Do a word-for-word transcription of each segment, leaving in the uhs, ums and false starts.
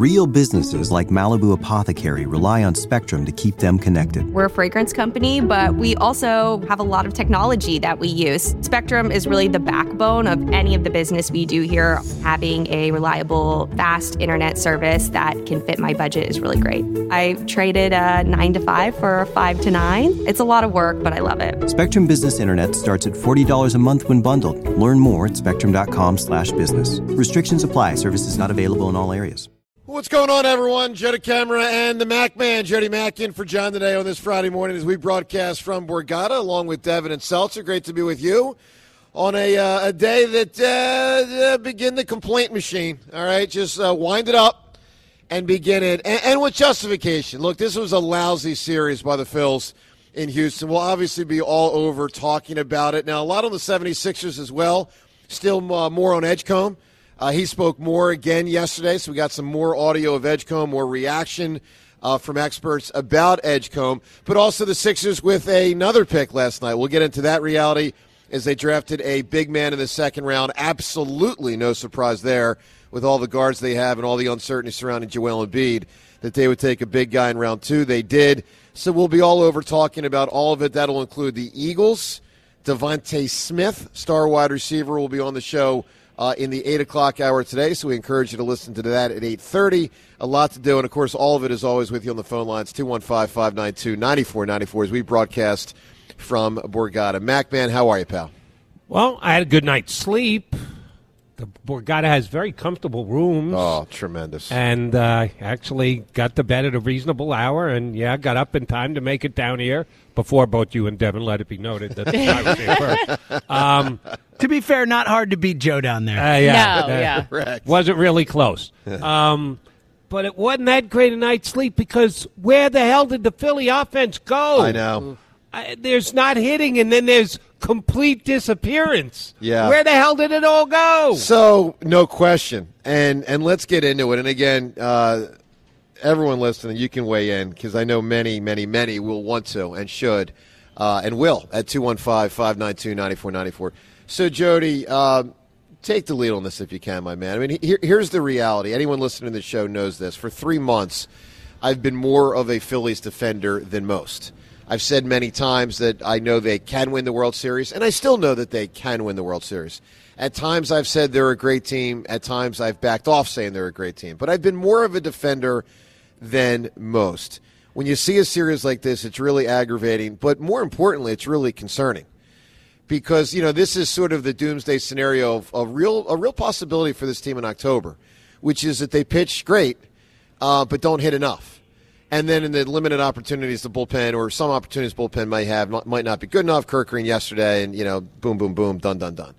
Real businesses like Malibu Apothecary rely on Spectrum to keep them connected. We're a fragrance company, but we also have a lot of technology that we use. Spectrum is really the backbone of any of the business we do here. Having a reliable, fast internet service that can fit my budget is really great. I traded a nine to five for a five to nine. It's a lot of work, but I love it. Spectrum Business Internet starts at forty dollars a month when bundled. Learn more at spectrum.com slash business. Restrictions apply. Services not available in all areas. What's going on, everyone? Jody Camera and the Mac Man, Jody Mack, in for John today on this Friday morning as we broadcast from Borgata along with Devin and Seltzer. Great to be with you on a uh, a day that uh, uh, begin the complaint machine. All right, just uh, wind it up and begin it, and, and with justification. Look, this was a lousy series by the Phils in Houston. We'll obviously be all over talking about it. Now, a lot on the seventy-sixers as well. Still uh, more on Edgecombe. Uh, he spoke more again yesterday, so we got some more audio of Edgecombe, more reaction uh, from experts about Edgecombe, but also the Sixers with another pick last night. We'll get into that reality as they drafted a big man in the second round. Absolutely no surprise there with all the guards they have and all the uncertainty surrounding Joel Embiid that they would take a big guy in round two. They did. So we'll be all over talking about all of it. That'll include the Eagles. Devontae Smith, star wide receiver, will be on the show Uh, in the eight o'clock hour today, so we encourage you to listen to that at eight thirty. A lot to do, and, of course, all of it is always with you on the phone lines, two one five, five nine two, nine four nine four, as we broadcast from Borgata. Mac, man, how are you, pal? Well, I had a good night's sleep. The Borgata has very comfortable rooms. Oh, tremendous. And uh, actually got to bed at a reasonable hour, and, yeah, got up in time to make it down here before both you and Devin, let it be noted that I was here first. Um, to be fair, not hard to beat Joe down there. Uh, yeah, no, uh, yeah. Correct. Wasn't really close. um, but it wasn't that great a night's sleep because where the hell did the Philly offense go? I know. I, there's not hitting, and then there's complete disappearance. Yeah. Where the hell did it all go? So, no question. And and let's get into it. And, again, uh, everyone listening, you can weigh in because I know many, many, many will want to and should uh, and will at two one five, five nine two, nine four nine four. So, Jody, uh, take the lead on this if you can, my man. I mean, here, here's the reality. Anyone listening to the show knows this. For three months, I've been more of a Phillies defender than most. I've said many times that I know they can win the World Series, and I still know that they can win the World Series. At times I've said they're a great team. At times I've backed off saying they're a great team. But I've been more of a defender than most. When you see a series like this, it's really aggravating. But more importantly, it's really concerning. Because, you know, this is sort of the doomsday scenario of a real, a real possibility for this team in October, which is that they pitch great, uh, but don't hit enough. And then in the limited opportunities the bullpen or some opportunities the bullpen might have not, might not be good enough. Kirk Green yesterday and, you know, boom, boom, boom, done, done, done.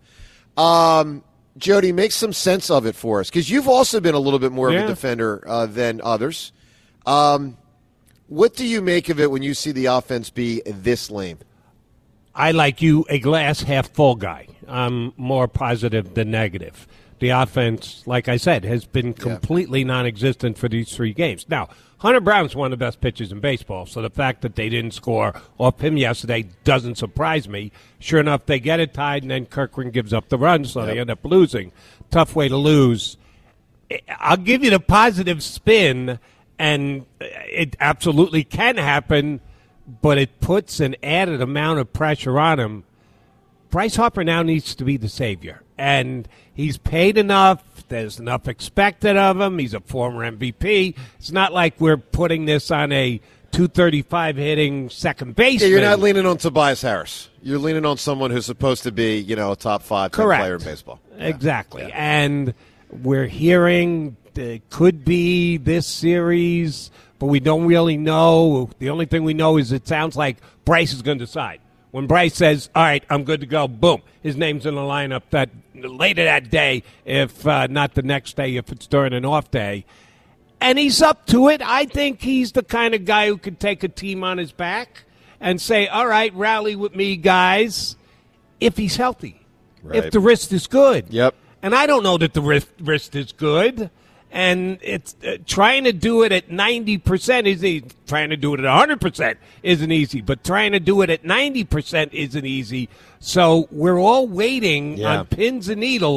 Um, Jody, make some sense of it for us because you've also been a little bit more yeah. of a defender uh, than others. Um, what do you make of it when you see the offense be this lame? I, like you, a glass half full guy. I'm more positive than negative. The offense, like I said, has been completely yeah. non-existent for these three games. Now, Hunter Brown's one of the best pitchers in baseball, so the fact that they didn't score off him yesterday doesn't surprise me. Sure enough, they get it tied, and then Kirkland gives up the run, so yep. they end up losing. Tough way to lose. I'll give you the positive spin, and it absolutely can happen, but it puts an added amount of pressure on him. Bryce Harper now needs to be the savior, and he's paid enough. There's enough expected of him. He's a former M V P. It's not like we're putting this on a two thirty-five hitting second baseman. Yeah, you're not leaning on Tobias Harris. You're leaning on someone who's supposed to be, you know, a top five player in baseball. Yeah. Exactly. Yeah. And we're hearing it could be this series, but we don't really know. The only thing we know is it sounds like Bryce is going to decide. When Bryce says, all right, I'm good to go, boom, his name's in the lineup that later that day, if uh, not the next day, if it's during an off day. And he's up to it. I think he's the kind of guy who could take a team on his back and say, all right, rally with me, guys, if he's healthy, right. if the wrist is good. Yep. And I don't know that the wrist, wrist is good. And it's uh, trying to do it at ninety percent is easy. Trying to do it at one hundred percent isn't easy. But trying to do it at ninety percent isn't easy. So we're all waiting yeah. on pins and needles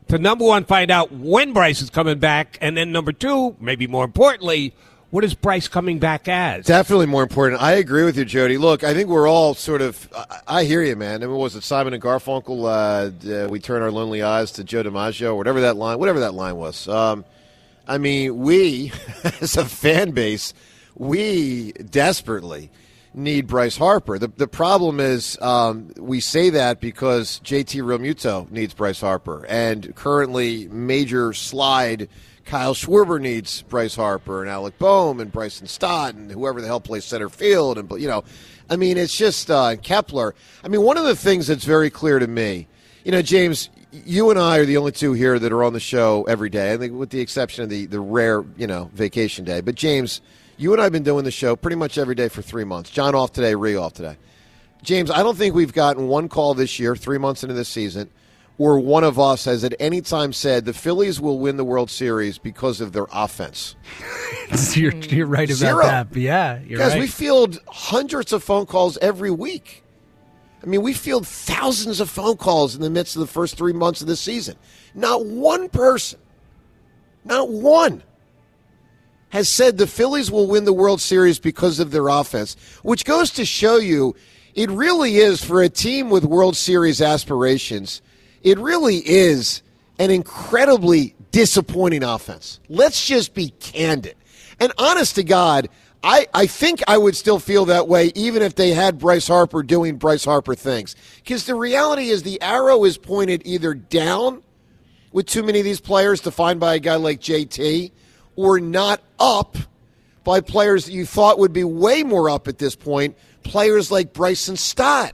to, number one, find out when Bryce is coming back, and then number two, maybe more importantly, what is Bryce coming back as? Definitely more important. I agree with you, Jody. Look, I think we're all sort of – I hear you, man. I mean, was it Simon and Garfunkel, uh, uh, we turn our lonely eyes to Joe DiMaggio, or whatever that line, whatever that line was. Um, I mean, we, as a fan base, we desperately need Bryce Harper. The the problem is um, we say that because J T Realmuto needs Bryce Harper, and currently major slide – Kyle Schwarber needs Bryce Harper, and Alec Boehm, and Bryson Stott, and whoever the hell plays center field. And, you know, I mean, it's just uh, Kepler. I mean, one of the things that's very clear to me, you know, James, you and I are the only two here that are on the show every day, I think with the exception of the, the rare, you know, vacation day. But, James, you and I have been doing the show pretty much every day for three months. John off today, Ree off today. James, I don't think we've gotten one call this year, three months into this season, where one of us has at any time said the Phillies will win the World Series because of their offense. you're, you're right about Zero. that. Yeah, you're Guys, right. we field hundreds of phone calls every week. I mean, we field thousands of phone calls in the midst of the first three months of the season. Not one person, not one, has said the Phillies will win the World Series because of their offense, which goes to show you it really is, for a team with World Series aspirations, it really is an incredibly disappointing offense. Let's just be candid. And honest to God, I, I think I would still feel that way even if they had Bryce Harper doing Bryce Harper things. Because the reality is the arrow is pointed either down with too many of these players defined by a guy like J T, or not up by players that you thought would be way more up at this point, players like Bryson Stott.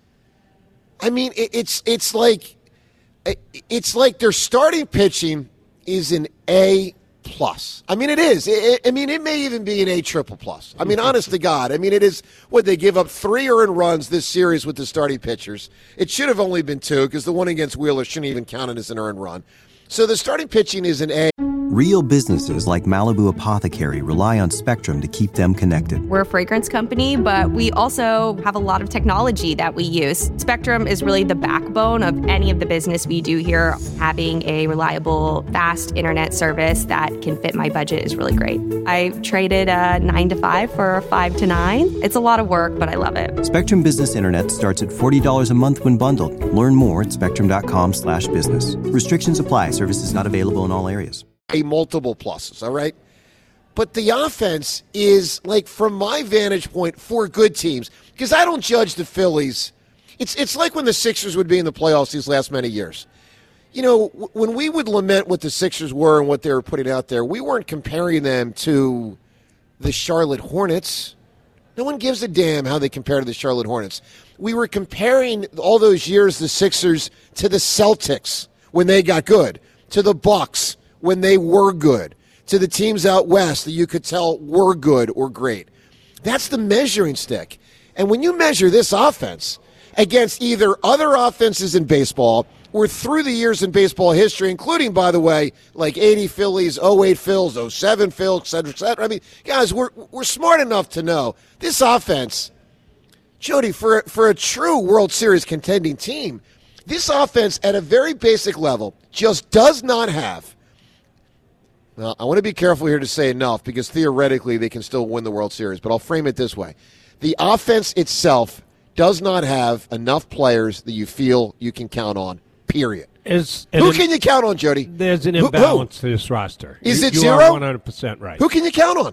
I mean, it, it's it's like... It's like their starting pitching is an A plus. I mean, it is. It, I mean, it may even be an A triple plus. I mean, honest to God. I mean, it is what they give up three earned runs this series with the starting pitchers. It should have only been two because the one against Wheeler shouldn't even count it as an earned run. So the starting pitching is an A. Real businesses like Malibu Apothecary rely on Spectrum to keep them connected. We're a fragrance company, but we also have a lot of technology that we use. Spectrum is really the backbone of any of the business we do here. Having a reliable, fast internet service that can fit my budget is really great. I traded a nine to five for a five to nine. It's a lot of work, but I love it. Spectrum Business Internet starts at forty dollars a month when bundled. Learn more at spectrum.com slash business. Restrictions apply. Services not available in all areas. A multiple pluses, all right? But the offense is, like, from my vantage point, for good teams, because I don't judge the Phillies. It's it's like when the Sixers would be in the playoffs these last many years. You know, w- when we would lament what the Sixers were and what they were putting out there, we weren't comparing them to the Charlotte Hornets. No one gives a damn how they compare to the Charlotte Hornets. We were comparing all those years, the Sixers, to the Celtics when they got good, to the Bucks when they were good, to the teams out west that you could tell were good or great. That's the measuring stick. And when you measure this offense against either other offenses in baseball or through the years in baseball history, including, by the way, like eighty Phillies, oh eight Phils, oh seven Phils, et cetera, et cetera. I mean, guys, we're we're smart enough to know this offense, Jody, for, for a true World Series contending team, this offense at a very basic level just does not have. Well, I want to be careful here to say enough because theoretically they can still win the World Series, but I'll frame it this way. The offense itself does not have enough players that you feel you can count on, period. Is, who can you count on, Jody? There's an Who- imbalance who? to this roster. Is you, it you zero? are one hundred percent right. Who can you count on?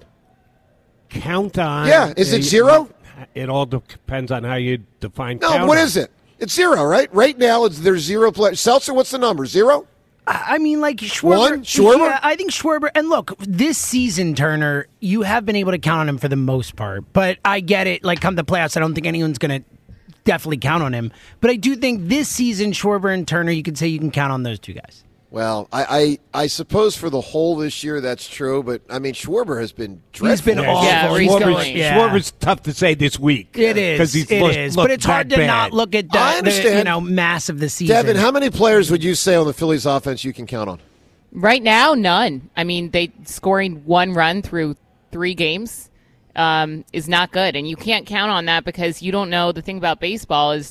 Count on. Yeah, is it a- zero? It all depends on how you define No, count what on. is it? It's zero, right? Right now, it's there's zero players. Seltzer, what's the number? Zero? I mean, like Schwarber. One? Schwarber? Yeah, I think Schwarber. And look, this season, Turner, you have been able to count on him for the most part. But I get it. Like, come the playoffs, I don't think anyone's going to definitely count on him. But I do think this season, Schwarber and Turner, you could say you can count on those two guys. Well, I, I, I suppose for the whole this year that's true, but I mean Schwarber has been dreadful. He's been Yeah, awful. Yeah, he's Schwarber's, going. Yeah. Schwarber's tough to say this week. It is. Because he's It looked, is. looked But it's hard that to bad. not look at the, I the understand. you know mass of the season. Devin, how many players would you say on the Phillies offense you can count on? Right now, none. I mean, they scoring one run through three games um, is not good, and you can't count on that because you don't know. The thing about baseball is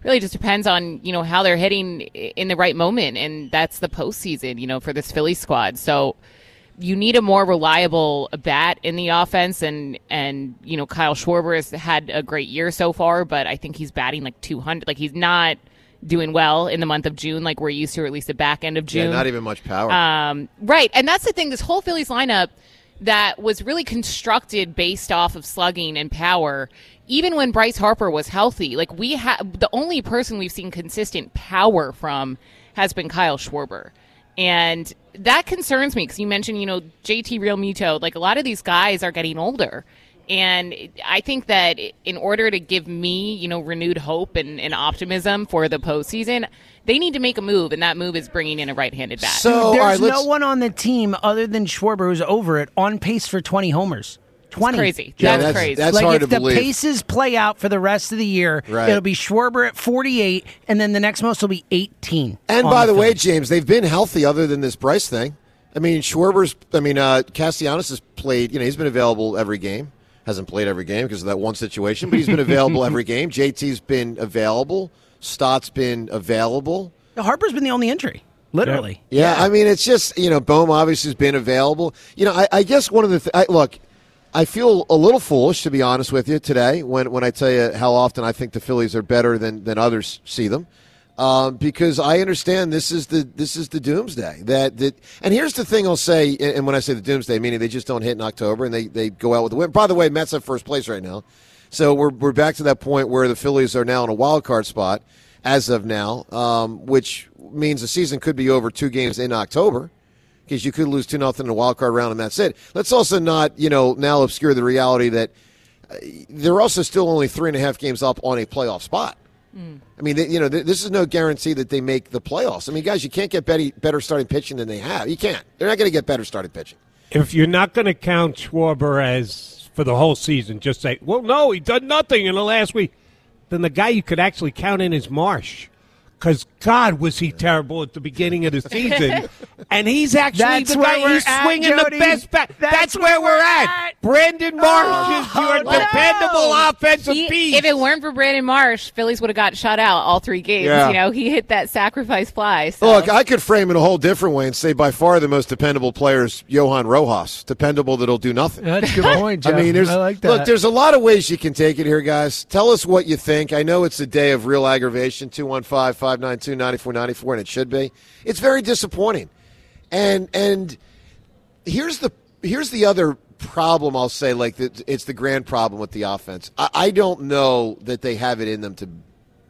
really just depends on, you know, how they're hitting in the right moment. And that's the postseason, you know, for this Philly squad. So you need a more reliable bat in the offense. And, and, you know, Kyle Schwarber has had a great year so far, but I think he's batting like two hundred. Like, he's not doing well in the month of June like we're used to, or at least the back end of June. Yeah, not even much power. Um, right. And that's the thing. This whole Phillies lineup that was really constructed based off of slugging and power, even when Bryce Harper was healthy. Like, we have the only person we've seen consistent power from has been Kyle Schwarber. And that concerns me because you mentioned, you know, J T Realmuto, like a lot of these guys are getting older. And I think that in order to give me, you know, renewed hope and, and optimism for the postseason, they need to make a move, and that move is bringing in a right-handed bat. So, There's all right, no one on the team other than Schwarber who's over it on pace for twenty homers. twenty. That's crazy. Yeah, that's, that's crazy. That's like hard if to the believe. paces play out for the rest of the year, Right. it'll be Schwarber at forty-eight, and then the next most will be eighteen. And on by the way, Phillies. James, they've been healthy other than this Bryce thing. I mean, Schwarber's, I mean, uh, Castellanos has played, you know, he's been available every game. Hasn't played every game because of that one situation, but he's been available every game. J T's been available. Stott's been available. Harper's been the only injury, literally. Yeah, I mean, it's just, you know, Bohm obviously has been available. You know, I, I guess one of the, th- I, look, I feel a little foolish, to be honest with you, today when, when I tell you how often I think the Phillies are better than, than others see them. Um, because I understand this is the this is the doomsday. That, that and here's the thing I'll say, and when I say the doomsday, meaning they just don't hit in October and they, they go out with the win. By the way, Mets have first place right now, so we're we're back to that point where the Phillies are now in a wild card spot as of now, um, which means the season could be over two games in October because you could lose two nothing in a wild card round and that's it. Let's also not you know now obscure the reality that uh, they're also still only three and a half games up on a playoff spot. I mean, they, you know, this is no guarantee that they make the playoffs. I mean, guys, you can't get better, better starting pitching than they have. You can't. They're not going to get better starting pitching. If you're not going to count Schwarber as for the whole season, just say, well, no, he done nothing in the last week, then the guy you could actually count in is Marsh. Because, God, was he terrible at the beginning of the season. And he's actually That's the where guy we're he's at, swinging Jody. the best bat. That's, That's where, where we're we're at. at. Brandon Marsh is Oh, your no. dependable offensive He- piece. if it weren't for Brandon Marsh, Phillies would have got shut out all three games. Yeah. You know, he hit that sacrifice fly. So. Look, I could frame it a whole different way and say by far the most dependable player is Johan Rojas. Dependable that'll do nothing. That's a good point, Jeff. I mean, there's I like that. look. There's a lot of ways you can take it here, guys. Tell us what you think. I know it's a day of real aggravation. two one five, five nine two, nine four nine four, and it should be. It's very disappointing, and and here's the here's the other problem. I'll say, like the, it's the grand problem with the offense. I, I don't know that they have it in them to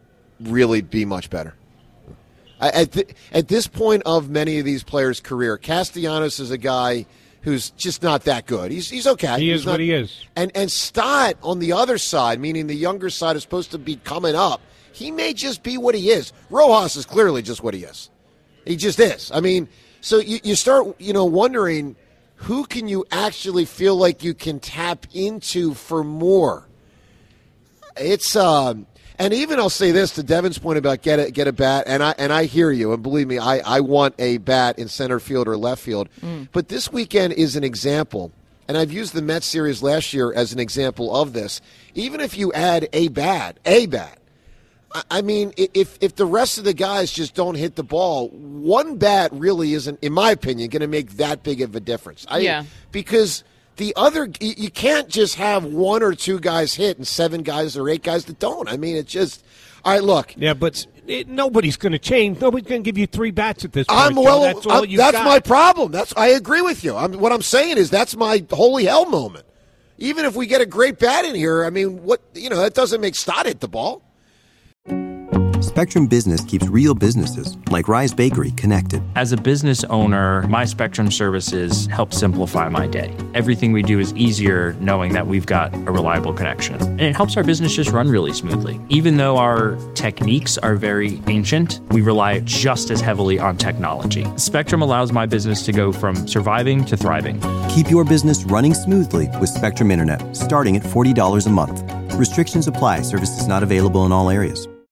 really be much better. I, at th- at this point of many of these players' career, Castellanos is a guy who's just not that good. He's he's okay. He He's is not, what he is. And and Stott on the other side, meaning the younger side is supposed to be coming up. He may just be what he is. Rojas is clearly just what he is. He just is. I mean, so you, you start, you know, wondering who can you actually feel like you can tap into for more. It's um, and even I'll say this to Devin's point about get a get a bat, and I and I hear you, and believe me, I, I want a bat in center field or left field. Mm. But this weekend is an example, and I've used the Mets series last year as an example of this. Even if you add a bat, a bat. I mean, if if the rest of the guys just don't hit the ball, one bat really isn't, in my opinion, going to make that big of a difference. I, yeah. Because the other, you can't just have one or two guys hit and seven guys or eight guys that don't. I mean, it's just, all right, look. Yeah, but it, nobody's going to change. Nobody's going to give you three bats at this point. I'm Joe. well. That's all I'm, you that's got. my problem. That's I agree with you. I'm, what I'm saying is that's my holy hell moment. Even if we get a great bat in here, I mean, what you know, that doesn't make Stott hit the ball. Spectrum Business keeps real businesses, like Rise Bakery, connected. As a business owner, my Spectrum services help simplify my day. Everything we do is easier knowing that we've got a reliable connection. And it helps our business just run really smoothly. Even though our techniques are very ancient, we rely just as heavily on technology. Spectrum allows my business to go from surviving to thriving. Keep your business running smoothly with Spectrum Internet, starting at forty dollars a month. Restrictions apply. Services not available in all areas.